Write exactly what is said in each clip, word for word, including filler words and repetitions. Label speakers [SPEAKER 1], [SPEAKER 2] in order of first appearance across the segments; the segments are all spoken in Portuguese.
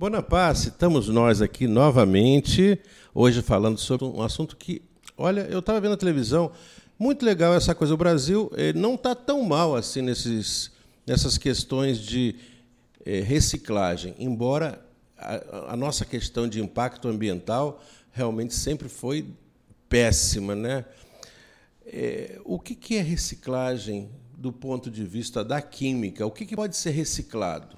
[SPEAKER 1] Bonaparte, estamos nós aqui novamente, hoje falando sobre um assunto que, olha, eu estava vendo na televisão, muito legal essa coisa. O Brasil eh, não está tão mal assim nesses, nessas questões de eh, reciclagem, embora a, a nossa questão de impacto ambiental realmente sempre foi péssima, né? É, o que, que é reciclagem do ponto de vista da química? O que, que pode ser reciclado?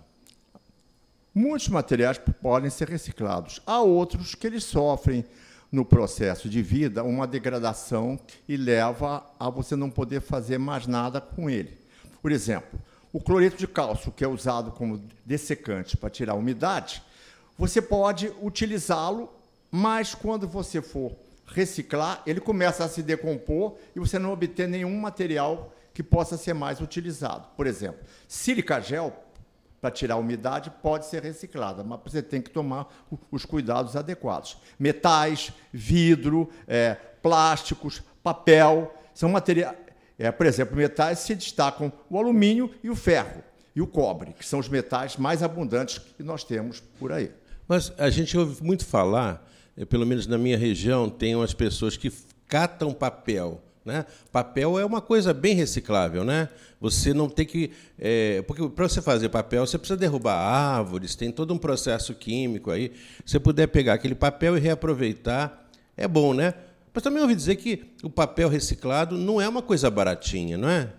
[SPEAKER 2] Muitos materiais podem ser reciclados. Há outros que eles sofrem, no processo de vida, uma degradação e leva a você não poder fazer mais nada com ele. Por exemplo, o cloreto de cálcio, que é usado como dessecante para tirar a umidade, você pode utilizá-lo, mas quando você for reciclar, ele começa a se decompor e você não obter nenhum material que possa ser mais utilizado. Por exemplo, sílica gel, para tirar a umidade, pode ser reciclada, mas você tem que tomar os cuidados adequados. Metais, vidro, é, plásticos, papel, são materiais... É, por exemplo, metais se destacam o alumínio e o ferro, e o cobre, que são os metais mais abundantes que nós temos por aí.
[SPEAKER 1] Mas a gente ouve muito falar, pelo menos na minha região, tem umas pessoas que catam papel, né? Papel é uma coisa bem reciclável, né? Você não tem que... É, porque para você fazer papel, você precisa derrubar árvores, tem todo um processo químico aí. Se você puder pegar aquele papel e reaproveitar, é bom, né? Mas também ouvi dizer que o papel reciclado não é uma coisa baratinha, não é?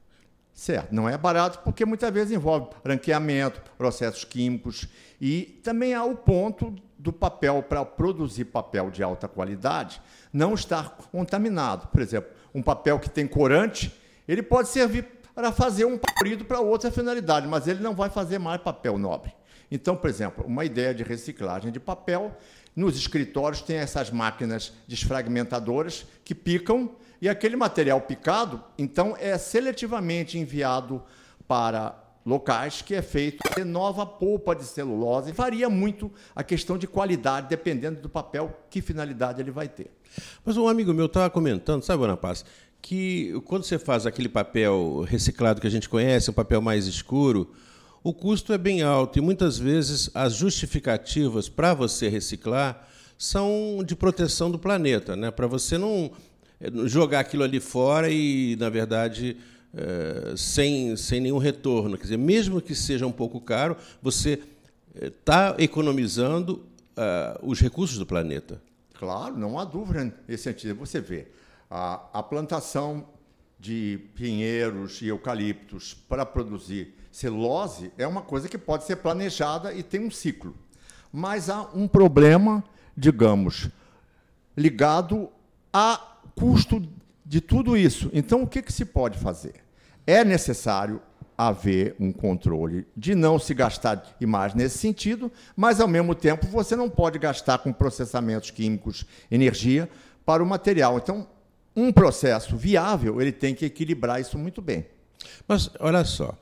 [SPEAKER 2] Certo, não é barato porque muitas vezes envolve branqueamento, processos químicos, e também há o ponto do papel, para produzir papel de alta qualidade, não estar contaminado. Por exemplo, um papel que tem corante, ele pode servir para fazer um colorido para outra finalidade, mas ele não vai fazer mais papel nobre. Então, por exemplo, uma ideia de reciclagem de papel, nos escritórios tem essas máquinas desfragmentadoras que picam, e aquele material picado, então, é seletivamente enviado para locais que é feito de nova polpa de celulose. Varia muito a questão de qualidade, dependendo do papel, que finalidade ele vai ter.
[SPEAKER 1] Mas um amigo meu estava comentando, sabe, Bonaparte, que quando você faz aquele papel reciclado que a gente conhece, um papel mais escuro, o custo é bem alto e muitas vezes as justificativas para você reciclar são de proteção do planeta, né? Para você não jogar aquilo ali fora e, na verdade, é, sem, sem nenhum retorno. Quer dizer, mesmo que seja um pouco caro, você está economizando uh, os recursos do planeta.
[SPEAKER 2] Claro, não há dúvida nesse sentido. Você vê, a, a plantação de pinheiros e eucaliptos para produzir celulose é uma coisa que pode ser planejada e tem um ciclo. Mas há um problema, digamos, ligado a custo de tudo isso. Então, o que, que se pode fazer? É necessário haver um controle de não se gastar demais nesse sentido, mas, ao mesmo tempo, você não pode gastar com processamentos químicos energia para o material. Então, um processo viável, ele tem que equilibrar isso muito bem.
[SPEAKER 1] Mas, olha só,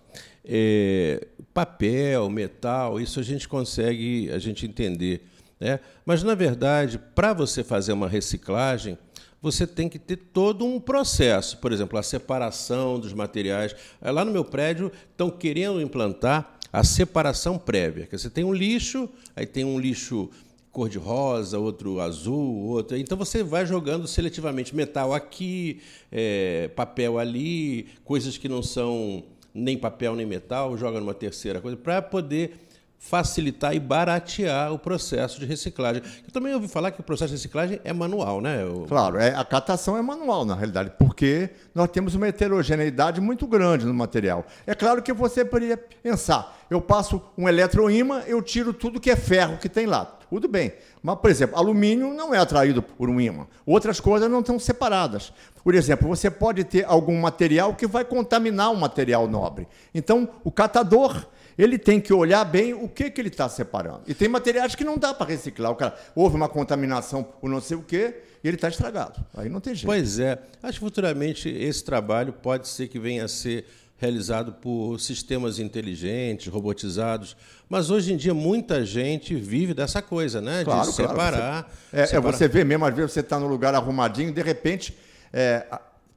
[SPEAKER 1] é, papel, metal, isso a gente consegue a gente entender, né? Mas, na verdade, para você fazer uma reciclagem, você tem que ter todo um processo. Por exemplo, a separação dos materiais. Lá no meu prédio estão querendo implantar a separação prévia. Você tem um lixo, aí tem um lixo cor-de-rosa, outro azul, outro... Então, você vai jogando seletivamente metal aqui, é, papel ali, coisas que não são nem papel nem metal, joga numa terceira coisa, para poder facilitar e baratear o processo de reciclagem. Eu também ouvi falar que o processo de reciclagem é manual, né? Eu...
[SPEAKER 2] Claro, é, a catação é manual, na realidade, porque nós temos uma heterogeneidade muito grande no material. É claro que você poderia pensar, eu passo um eletroímã, eu tiro tudo que é ferro que tem lá. Tudo bem. Mas, por exemplo, alumínio não é atraído por um ímã. Outras coisas não estão separadas. Por exemplo, você pode ter algum material que vai contaminar um material nobre. Então, o catador, ele tem que olhar bem o que, que ele está separando. E tem materiais que não dá para reciclar. O cara, houve uma contaminação por não sei o quê, e ele está estragado. Aí não tem jeito.
[SPEAKER 1] Pois é. Acho que futuramente esse trabalho pode ser que venha a ser realizado por sistemas inteligentes, robotizados. Mas hoje em dia muita gente vive dessa coisa, né?
[SPEAKER 2] Claro,
[SPEAKER 1] de separar.
[SPEAKER 2] Claro. Você, é,
[SPEAKER 1] separar.
[SPEAKER 2] É, você vê mesmo, às vezes você está num lugar arrumadinho, de repente, é,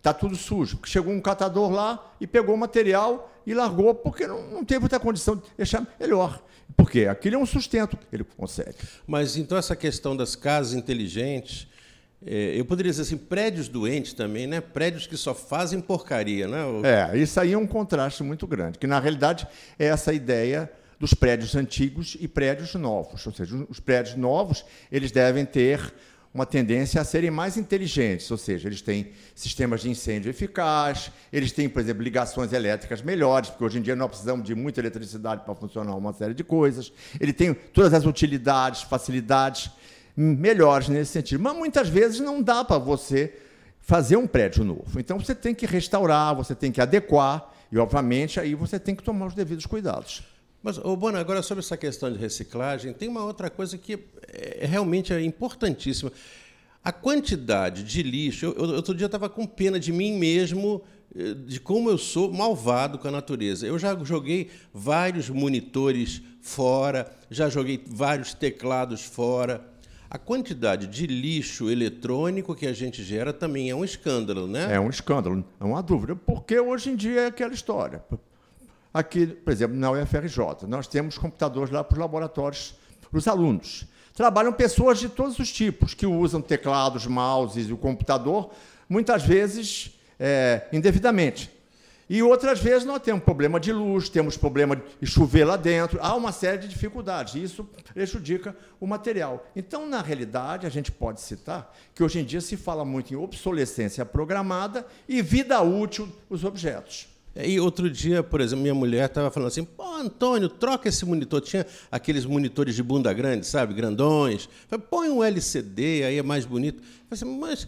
[SPEAKER 2] está tudo sujo. Chegou um catador lá e pegou o material e largou, porque não, não teve outra condição de deixar melhor. Porque aquilo é um sustento que ele consegue.
[SPEAKER 1] Mas, então, essa questão das casas inteligentes, é, eu poderia dizer assim, prédios doentes também, né? Prédios que só fazem porcaria, né? O...
[SPEAKER 2] É, isso aí é um contraste muito grande, que, na realidade, é essa ideia dos prédios antigos e prédios novos. Ou seja, os prédios novos, eles devem ter uma tendência a serem mais inteligentes, ou seja, eles têm sistemas de incêndio eficaz, eles têm, por exemplo, ligações elétricas melhores, porque hoje em dia nós precisamos de muita eletricidade para funcionar uma série de coisas. Ele tem todas as utilidades, facilidades melhores nesse sentido. Mas muitas vezes não dá para você fazer um prédio novo. Então você tem que restaurar, você tem que adequar e, obviamente, aí você tem que tomar os devidos cuidados.
[SPEAKER 1] Mas, ô, Bona, agora sobre essa questão de reciclagem, tem uma outra coisa que é, realmente é importantíssima. A quantidade de lixo... Eu, eu, outro dia eu estava com pena de mim mesmo, de como eu sou malvado com a natureza. Eu já joguei vários monitores fora, já joguei vários teclados fora. A quantidade de lixo eletrônico que a gente gera também é um escândalo, né?
[SPEAKER 2] É um escândalo, não há dúvida, porque hoje em dia é aquela história. Aqui, por exemplo, na U F R J, nós temos computadores lá para os laboratórios, para os alunos. Trabalham pessoas de todos os tipos, que usam teclados, mouses e o computador, muitas vezes é, indevidamente. E outras vezes nós temos problema de luz, temos problema de chover lá dentro, há uma série de dificuldades, e isso prejudica o material. Então, na realidade, a gente pode citar que hoje em dia se fala muito em obsolescência programada e vida útil dos objetos.
[SPEAKER 1] E outro dia, por exemplo, minha mulher estava falando assim, pô, Antônio, troca esse monitor. Tinha aqueles monitores de bunda grande, sabe, grandões. Falei, põe um L C D, aí é mais bonito. Eu falei assim, mas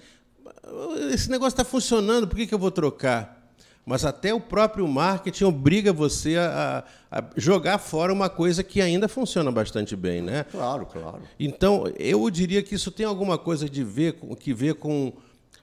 [SPEAKER 1] esse negócio está funcionando, por que, que eu vou trocar? Mas até o próprio marketing obriga você a, a jogar fora uma coisa que ainda funciona bastante bem, né?
[SPEAKER 2] Claro, claro.
[SPEAKER 1] Então, eu diria que isso tem alguma coisa de ver, que ver com...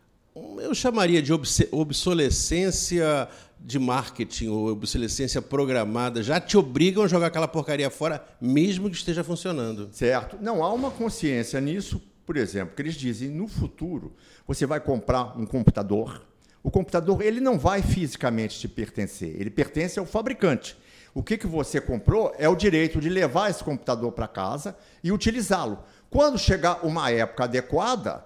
[SPEAKER 1] Eu chamaria de obsolescência de marketing ou obsolescência programada. Já te obrigam a jogar aquela porcaria fora, mesmo que esteja funcionando.
[SPEAKER 2] Certo. Não, há uma consciência nisso, por exemplo, que eles dizem, no futuro, você vai comprar um computador. O computador ele não vai fisicamente te pertencer, ele pertence ao fabricante. O que, que você comprou é o direito de levar esse computador para casa e utilizá-lo. Quando chegar uma época adequada,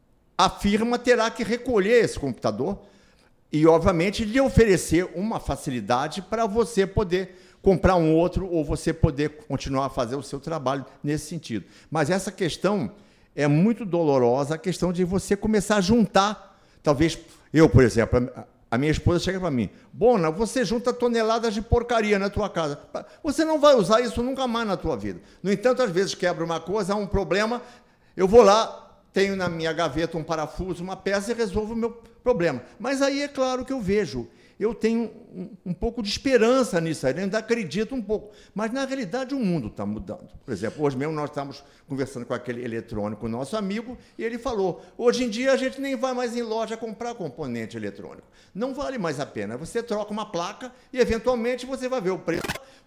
[SPEAKER 2] a firma terá que recolher esse computador e, obviamente, lhe oferecer uma facilidade para você poder comprar um outro ou você poder continuar a fazer o seu trabalho nesse sentido. Mas essa questão é muito dolorosa, a questão de você começar a juntar. Talvez eu, por exemplo, a minha esposa chega para mim, Bona, você junta toneladas de porcaria na tua casa. Você não vai usar isso nunca mais na tua vida. No entanto, às vezes quebra uma coisa, há um problema, eu vou lá, tenho na minha gaveta um parafuso, uma peça e resolvo o meu problema. Mas aí é claro que eu vejo, eu tenho um, um pouco de esperança nisso, eu ainda acredito um pouco. Mas, na realidade, o mundo está mudando. Por exemplo, hoje mesmo nós estamos conversando com aquele eletrônico, nosso amigo, e ele falou, hoje em dia a gente nem vai mais em loja comprar componente eletrônico. Não vale mais a pena. Você troca uma placa e, eventualmente, você vai ver o preço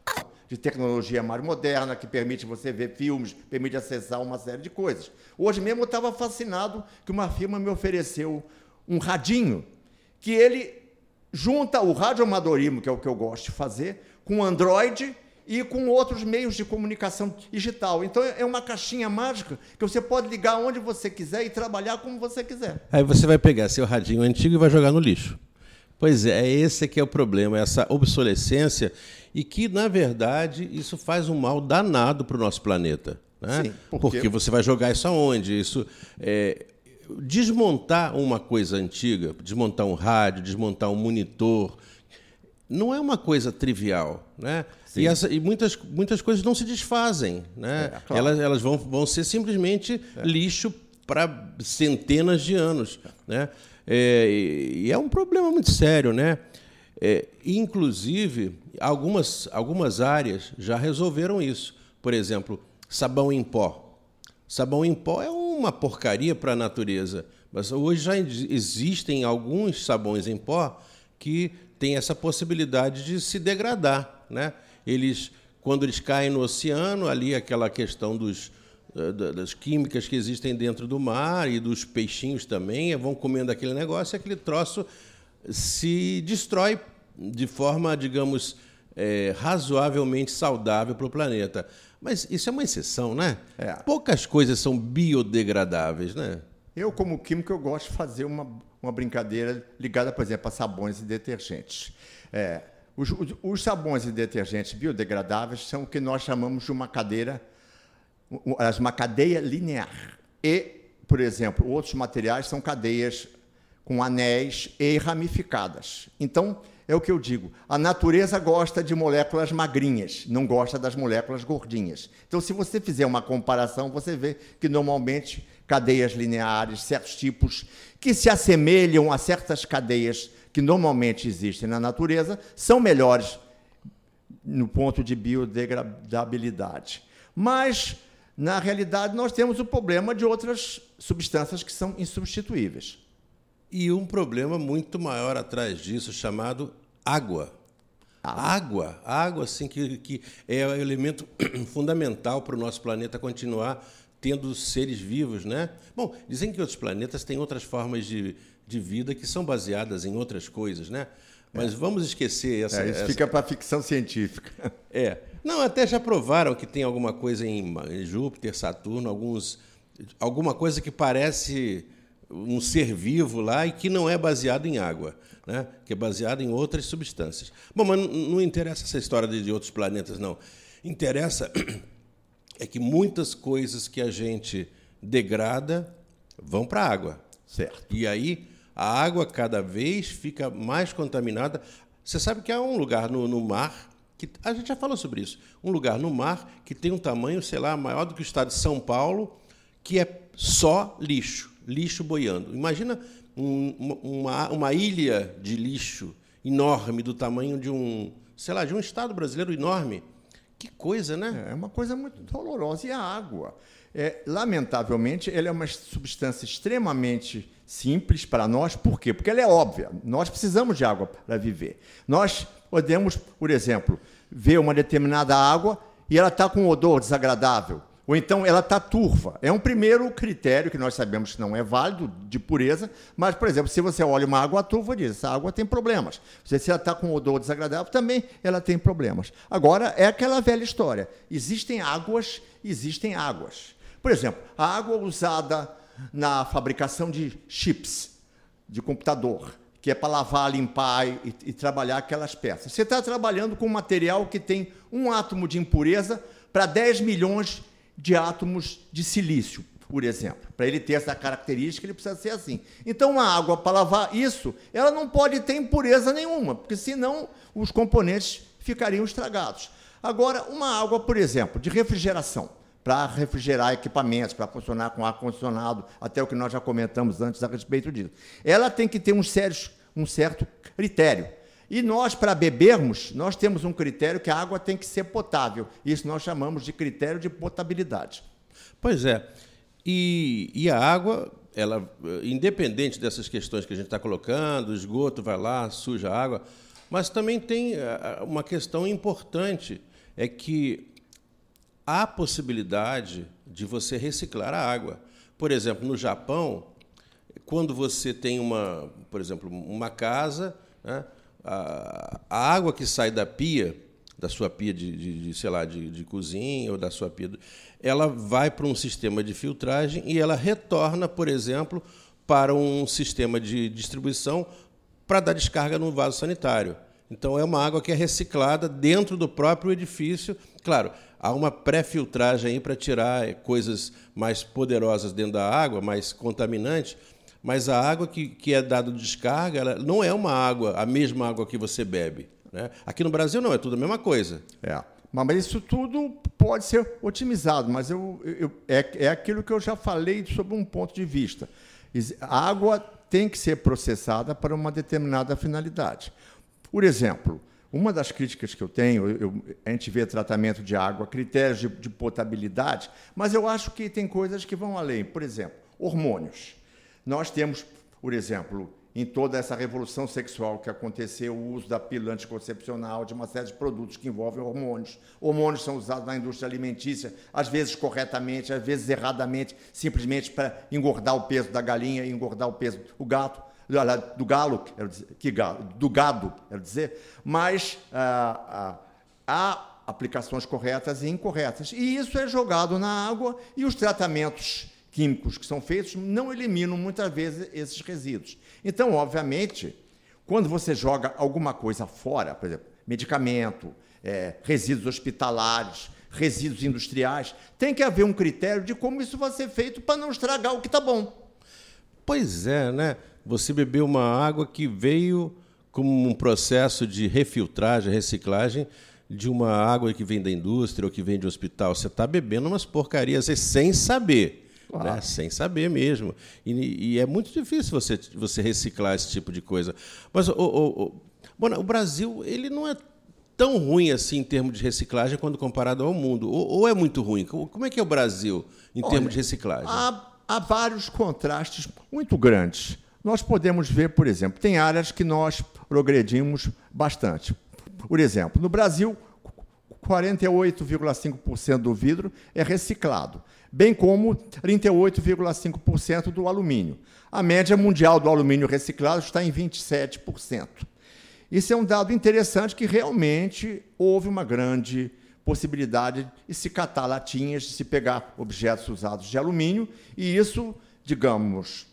[SPEAKER 2] de tecnologia mais moderna, que permite você ver filmes, permite acessar uma série de coisas. Hoje mesmo eu estava fascinado que uma firma me ofereceu um radinho, que ele junta o radioamadorismo, que é o que eu gosto de fazer, com Android e com outros meios de comunicação digital. Então, é uma caixinha mágica que você pode ligar onde você quiser e trabalhar como você quiser.
[SPEAKER 1] Aí você vai pegar seu radinho antigo e vai jogar no lixo. Pois é, esse que é o problema, essa obsolescência, e que, na verdade, isso faz um mal danado para o nosso planeta. Né?
[SPEAKER 2] Sim, porque...
[SPEAKER 1] porque você vai jogar isso aonde? Isso, é, desmontar uma coisa antiga, desmontar um rádio, desmontar um monitor, não é uma coisa trivial. Né? E, essa, e muitas, muitas coisas não se desfazem. Né?
[SPEAKER 2] É, claro.
[SPEAKER 1] Elas, elas vão, vão ser simplesmente é. lixo para centenas de anos. Né? É, e é um problema muito sério, né? É, inclusive, algumas, algumas áreas já resolveram isso. Por exemplo, sabão em pó. Sabão em pó é uma porcaria para a natureza, mas hoje já existem alguns sabões em pó que têm essa possibilidade de se degradar. Né? Eles, quando eles caem no oceano, ali aquela questão dos... das químicas que existem dentro do mar e dos peixinhos também, vão comendo aquele negócio e aquele troço se destrói de forma, digamos, é, razoavelmente saudável para o planeta. Mas isso é uma exceção, né?
[SPEAKER 2] É.
[SPEAKER 1] Poucas coisas são biodegradáveis, né?
[SPEAKER 2] Eu, como químico, eu gosto de fazer uma, uma brincadeira ligada, por exemplo, a sabões e detergentes. É, os, os sabões e detergentes biodegradáveis são o que nós chamamos de uma cadeira, uma cadeia linear. E, por exemplo, outros materiais são cadeias com anéis e ramificadas. Então, é o que eu digo, a natureza gosta de moléculas magrinhas, não gosta das moléculas gordinhas. Então, se você fizer uma comparação, você vê que, normalmente, cadeias lineares, certos tipos que se assemelham a certas cadeias que normalmente existem na natureza, são melhores no ponto de biodegradabilidade. Mas, na realidade, nós temos o problema de outras substâncias que são insubstituíveis.
[SPEAKER 1] E um problema muito maior atrás disso, chamado água. Água, água assim, que, que é o elemento fundamental para o nosso planeta continuar tendo seres vivos, né? Bom, dizem que outros planetas têm outras formas de, de vida que são baseadas em outras coisas, né? Mas é. vamos esquecer essa...
[SPEAKER 2] É, isso
[SPEAKER 1] essa...
[SPEAKER 2] fica para ficção científica.
[SPEAKER 1] É. Não, até já provaram que tem alguma coisa em Júpiter, Saturno, alguns, alguma coisa que parece um ser vivo lá e que não é baseado em água, né? Que é baseado em outras substâncias. Bom, mas não interessa essa história de, de outros planetas, não. Interessa é que muitas coisas que a gente degrada vão para a água.
[SPEAKER 2] Certo.
[SPEAKER 1] E aí a água cada vez fica mais contaminada. Você sabe que há um lugar no, no mar, que a gente já falou sobre isso, um lugar no mar que tem um tamanho, sei lá, maior do que o estado de São Paulo, que é só lixo, lixo boiando. Imagina um, uma, uma ilha de lixo enorme do tamanho de um, sei lá, de um estado brasileiro enorme. Que coisa, né?
[SPEAKER 2] É uma coisa muito dolorosa. E a água, é, lamentavelmente, ela é uma substância extremamente simples para nós. Por quê? Porque ela é óbvia. Nós precisamos de água para viver. Nós podemos, por exemplo, ver uma determinada água e ela está com um odor desagradável. Ou então ela está turva. É um primeiro critério que nós sabemos que não é válido, de pureza, mas, por exemplo, se você olha uma água turva, diz, essa água tem problemas. Se ela está com um odor desagradável, também ela tem problemas. Agora, é aquela velha história. Existem águas, existem águas. Por exemplo, a água usada na fabricação de chips, de computador, que é para lavar, limpar e, e trabalhar aquelas peças. Você está trabalhando com um material que tem um átomo de impureza para dez milhões de átomos de silício, por exemplo. Para ele ter essa característica, ele precisa ser assim. Então, a água, para lavar isso, ela não pode ter impureza nenhuma, porque senão os componentes ficariam estragados. Agora, uma água, por exemplo, de refrigeração, para refrigerar equipamentos, para funcionar com ar-condicionado, até o que nós já comentamos antes a respeito disso. Ela tem que ter um, sérios, um certo critério. E nós, para bebermos, nós temos um critério que a água tem que ser potável. Isso nós chamamos de critério de potabilidade.
[SPEAKER 1] Pois é. E, e a água, ela, independente dessas questões que a gente está colocando, o esgoto vai lá, suja a água, mas também tem uma questão importante, é que há possibilidade de você reciclar a água. Por exemplo, no Japão, quando você tem uma, por exemplo, uma casa, né, A, a água que sai da pia, da sua pia de, de, de sei lá, de, de cozinha ou da sua pia, ela vai para um sistema de filtragem e ela retorna, por exemplo, para um sistema de distribuição para dar descarga no vaso sanitário. Então, é uma água que é reciclada dentro do próprio edifício. Claro, há uma pré-filtragem aí para tirar coisas mais poderosas dentro da água, mais contaminantes, mas a água que, que é dada descarga, ela não é uma água, a mesma água que você bebe, né? Aqui no Brasil não, é tudo a mesma coisa.
[SPEAKER 2] É, mas isso tudo pode ser otimizado, mas eu, eu, é, é aquilo que eu já falei sobre um ponto de vista. A água tem que ser processada para uma determinada finalidade. Por exemplo, uma das críticas que eu tenho, eu, a gente vê tratamento de água, critérios de, de potabilidade, mas eu acho que tem coisas que vão além. Por exemplo, hormônios. Nós temos, por exemplo, em toda essa revolução sexual que aconteceu, o uso da pílula anticoncepcional, de uma série de produtos que envolvem hormônios. Hormônios são usados na indústria alimentícia, às vezes corretamente, às vezes erradamente, simplesmente para engordar o peso da galinha e engordar o peso do gato, do galo, quero dizer, que galo, do gado, quero dizer, mas ah, ah, há aplicações corretas e incorretas. E isso é jogado na água e os tratamentos químicos que são feitos não eliminam muitas vezes esses resíduos. Então, obviamente, quando você joga alguma coisa fora, por exemplo, medicamento, é, resíduos hospitalares, resíduos industriais, tem que haver um critério de como isso vai ser feito para não estragar o que está bom.
[SPEAKER 1] Pois é, né? Você bebeu uma água que veio como um processo de refiltragem, reciclagem de uma água que vem da indústria ou que vem de um hospital. Você está bebendo umas porcarias sem saber. Claro. Né? Sem saber mesmo. E, e é muito difícil você, você reciclar esse tipo de coisa. Mas o, o, o, bom, o Brasil ele não é tão ruim assim em termos de reciclagem quando comparado ao mundo. Ou, ou é muito ruim? Como é que é o Brasil em Olha, termos de reciclagem?
[SPEAKER 2] Há, há vários contrastes muito grandes. Nós podemos ver, por exemplo, tem áreas que nós progredimos bastante. Por exemplo, no Brasil, quarenta e oito vírgula cinco por cento do vidro é reciclado, bem como trinta e oito vírgula cinco por cento do alumínio. A média mundial do alumínio reciclado está em vinte e sete por cento. Isso é um dado interessante que realmente houve uma grande possibilidade de se catar latinhas, de se pegar objetos usados de alumínio, e isso, digamos,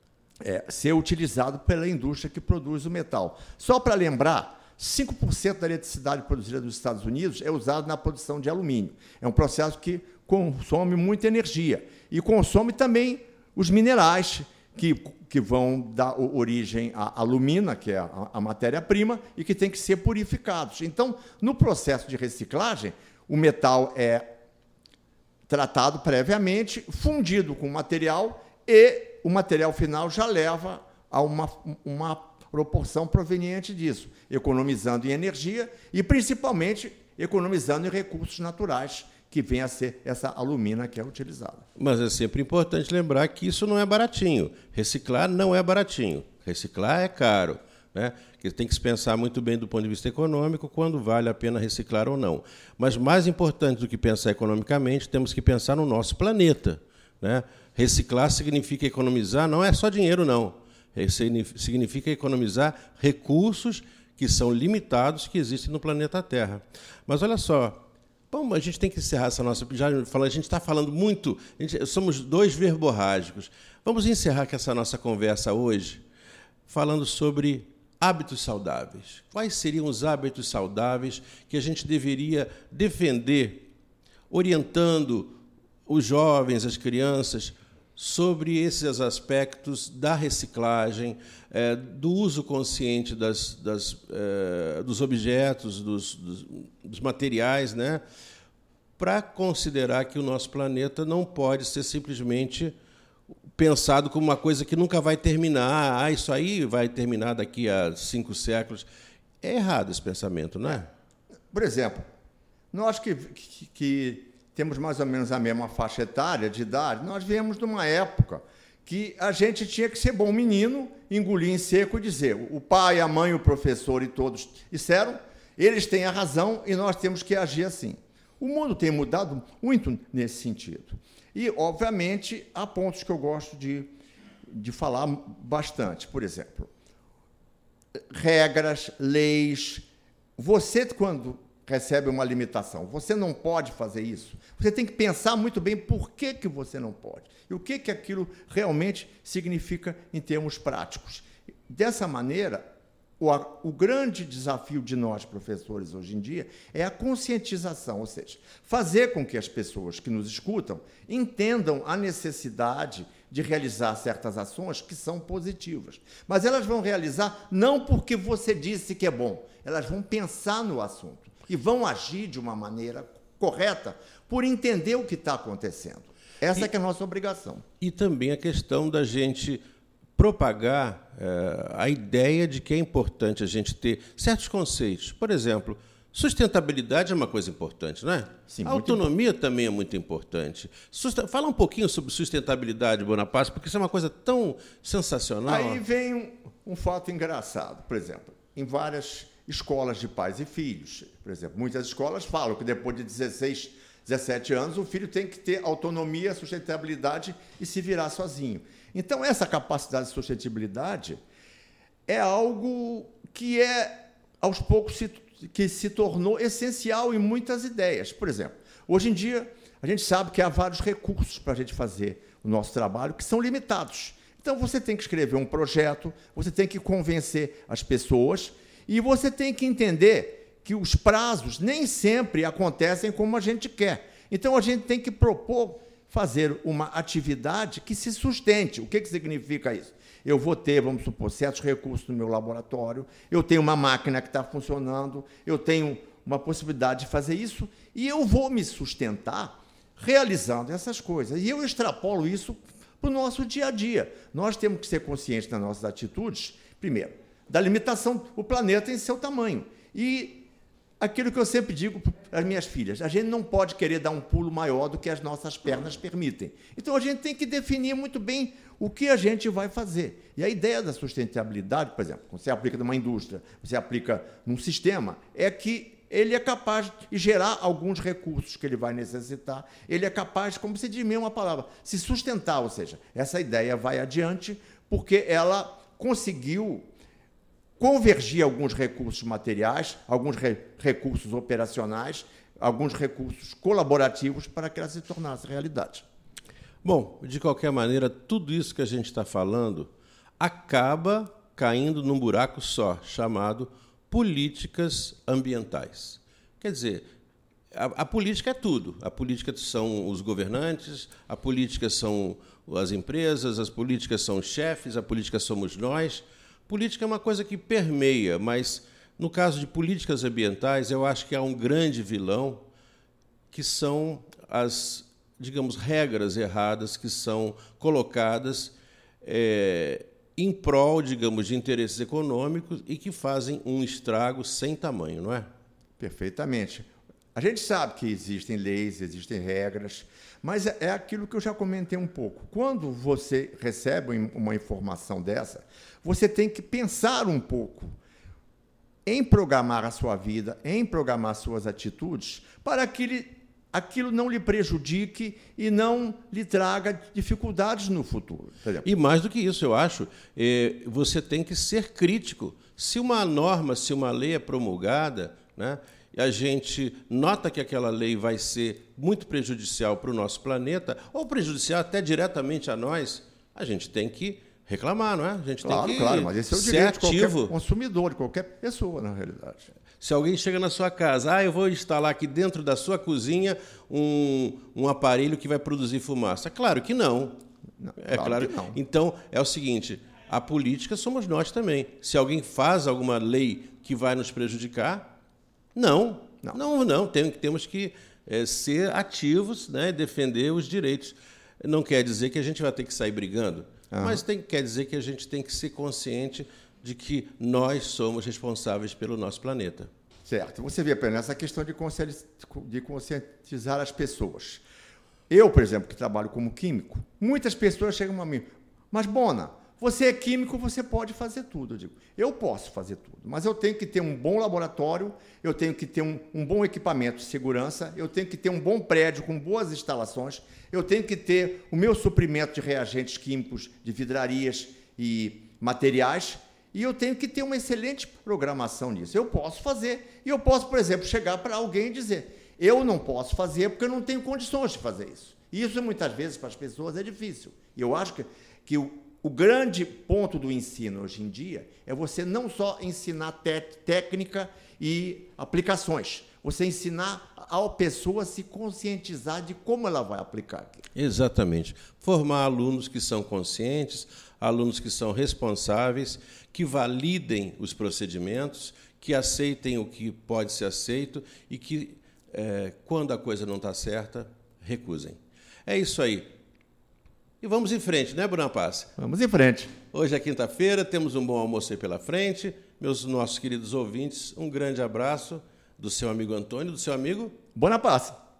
[SPEAKER 2] é, ser utilizado pela indústria que produz o metal. Só para lembrar, cinco por cento da eletricidade produzida nos Estados Unidos é usada na produção de alumínio. É um processo que consome muita energia e consome também os minerais que, que vão dar origem à alumina, que é a, a matéria-prima, e que tem que ser purificados. Então, no processo de reciclagem, o metal é tratado previamente, fundido com o material, e o material final já leva a uma, uma proporção proveniente disso, economizando em energia e, principalmente, economizando em recursos naturais, que vem a ser essa alumina que é utilizada.
[SPEAKER 1] Mas é sempre importante lembrar que isso não é baratinho. Reciclar não é baratinho. Reciclar é caro, né? Que tem que se pensar muito bem do ponto de vista econômico quando vale a pena reciclar ou não. Mas mais importante do que pensar economicamente, temos que pensar no nosso planeta, né? Reciclar significa economizar, não é só dinheiro, não. Significa economizar recursos que são limitados, que existem no planeta Terra. Mas olha só, bom, a gente tem que encerrar essa nossa... Já falando, a gente está falando muito... A gente, somos dois verborrágicos. Vamos encerrar com essa nossa conversa hoje falando sobre hábitos saudáveis. Quais seriam os hábitos saudáveis que a gente deveria defender, orientando os jovens, as crianças, sobre esses aspectos da reciclagem, é, do uso consciente das, das, é, dos objetos, dos, dos, dos materiais, né, para considerar que o nosso planeta não pode ser simplesmente pensado como uma coisa que nunca vai terminar. Ah, isso aí vai terminar daqui a cinco séculos. É errado esse pensamento, não é?
[SPEAKER 2] Por exemplo, nós que... que, que temos mais ou menos a mesma faixa etária de idade, nós viemos de uma época que a gente tinha que ser bom menino, engolir em seco e dizer, o pai, a mãe, o professor e todos disseram, eles têm a razão e nós temos que agir assim. O mundo tem mudado muito nesse sentido. E, obviamente, há pontos que eu gosto de, de falar bastante. Por exemplo, regras, leis. Você, quando recebe uma limitação. Você não pode fazer isso. Você tem que pensar muito bem por que, que você não pode. E o que, que aquilo realmente significa em termos práticos. Dessa maneira, o, o grande desafio de nós, professores, hoje em dia, é a conscientização, ou seja, fazer com que as pessoas que nos escutam entendam a necessidade de realizar certas ações que são positivas. Mas elas vão realizar não porque você disse que é bom, elas vão pensar no assunto e vão agir de uma maneira correta por entender o que está acontecendo. Essa e, é, que é a nossa obrigação.
[SPEAKER 1] E também a questão da gente propagar é, a ideia de que é importante a gente ter certos conceitos. Por exemplo, Sustentabilidade é uma coisa importante, não é?
[SPEAKER 2] Sim,
[SPEAKER 1] a autonomia muito... também é muito importante. Susten... Fala um pouquinho sobre sustentabilidade, Bonaparte, porque isso é uma coisa tão sensacional.
[SPEAKER 2] Aí vem um, um fato engraçado. Por exemplo, em várias escolas de pais e filhos, por exemplo, muitas escolas falam que depois de dezesseis, dezessete anos, o filho tem que ter autonomia, sustentabilidade e se virar sozinho. Então, essa capacidade de sustentabilidade é algo que é, aos poucos, se, que se tornou essencial em muitas ideias. Por exemplo, hoje em dia, a gente sabe que há vários recursos para a gente fazer o nosso trabalho que são limitados. Então, você tem que escrever um projeto, você tem que convencer as pessoas e você tem que entender que os prazos nem sempre acontecem como a gente quer. Então, a gente tem que propor fazer uma atividade que se sustente. O que, que significa isso? Eu vou ter, vamos supor, certos recursos no meu laboratório, eu tenho uma máquina que está funcionando, eu tenho uma possibilidade de fazer isso, e eu vou me sustentar realizando essas coisas. E eu extrapolo isso para o nosso dia a dia. Nós temos que ser conscientes das nossas atitudes, primeiro, da limitação, o planeta em seu tamanho. E aquilo que eu sempre digo para as minhas filhas, a gente não pode querer dar um pulo maior do que as nossas pernas permitem. Então, a gente tem que definir muito bem o que a gente vai fazer. E a ideia da sustentabilidade, por exemplo, quando você aplica numa indústria, você aplica num sistema, é que ele é capaz de gerar alguns recursos que ele vai necessitar, ele é capaz, como se diz mesmo a palavra, se sustentar, ou seja, essa ideia vai adiante porque ela conseguiu convergir alguns recursos materiais, alguns re recursos operacionais, alguns recursos colaborativos para que ela se tornasse realidade.
[SPEAKER 1] Bom, de qualquer maneira, tudo isso que a gente está falando acaba caindo num buraco só, chamado políticas ambientais. Quer dizer, a, a política é tudo. A política são os governantes, a política são as empresas, as políticas são os chefes, a política somos nós. Política é uma coisa que permeia, mas, no caso de políticas ambientais, eu acho que há um grande vilão, que são as, digamos, regras erradas que são colocadas é, em prol, digamos, de interesses econômicos e que fazem um estrago sem tamanho, não é?
[SPEAKER 2] Perfeitamente. A gente sabe que existem leis, existem regras, mas é aquilo que eu já comentei um pouco. Quando você recebe uma informação dessa, você tem que pensar um pouco em programar a sua vida, em programar suas atitudes, para que ele, aquilo não lhe prejudique e não lhe traga dificuldades no futuro.
[SPEAKER 1] E mais do que isso, eu acho, é, você tem que ser crítico. Se uma norma, se uma lei é promulgada, né, e a gente nota que aquela lei vai ser muito prejudicial para o nosso planeta, ou prejudicial até diretamente a nós, a gente tem que reclamar, não é? A gente
[SPEAKER 2] claro,
[SPEAKER 1] tem que
[SPEAKER 2] claro, mas esse é o
[SPEAKER 1] ser
[SPEAKER 2] direito
[SPEAKER 1] ativo.
[SPEAKER 2] De qualquer consumidor, de qualquer pessoa, na realidade.
[SPEAKER 1] Se alguém chega na sua casa, ah, eu vou instalar aqui dentro da sua cozinha um, um aparelho que vai produzir fumaça. Claro que não.
[SPEAKER 2] não
[SPEAKER 1] é
[SPEAKER 2] claro,
[SPEAKER 1] claro
[SPEAKER 2] que não.
[SPEAKER 1] Então, é o seguinte, a política somos nós também. Se alguém faz alguma lei que vai nos prejudicar, não, não, não, não. Tem, temos que é, ser ativos, né, defender os direitos. Não quer dizer que a gente vai ter que sair brigando, uhum. mas tem, quer dizer que a gente tem que ser consciente de que nós somos responsáveis pelo nosso planeta.
[SPEAKER 2] Certo. Você vê, Pedro, essa questão de conscientizar as pessoas. Eu, por exemplo, que trabalho como químico, muitas pessoas chegam a mim, mas, Bona, você é químico, você pode fazer tudo. Eu digo, eu posso fazer tudo, mas eu tenho que ter um bom laboratório, eu tenho que ter um, um bom equipamento de segurança, eu tenho que ter um bom prédio com boas instalações, eu tenho que ter o meu suprimento de reagentes químicos, de vidrarias e materiais, e eu tenho que ter uma excelente programação nisso. Eu posso fazer, e eu posso, por exemplo, chegar para alguém e dizer, eu não posso fazer porque eu não tenho condições de fazer isso. E isso, muitas vezes, para as pessoas é difícil. E eu acho que, que o O grande ponto do ensino hoje em dia é você não só ensinar técnica e aplicações, você ensinar a pessoa a se conscientizar de como ela vai aplicar aquilo.
[SPEAKER 1] Exatamente. Formar alunos que são conscientes, alunos que são responsáveis, que validem os procedimentos, que aceitem o que pode ser aceito e que, é, quando a coisa não está certa, recusem. É isso aí. E vamos em frente, né, Bonaparte?
[SPEAKER 2] Vamos em frente.
[SPEAKER 1] Hoje é quinta-feira, temos um bom almoço aí pela frente. Meus nossos queridos ouvintes, um grande abraço do seu amigo Antônio, do seu amigo
[SPEAKER 2] Bonaparte.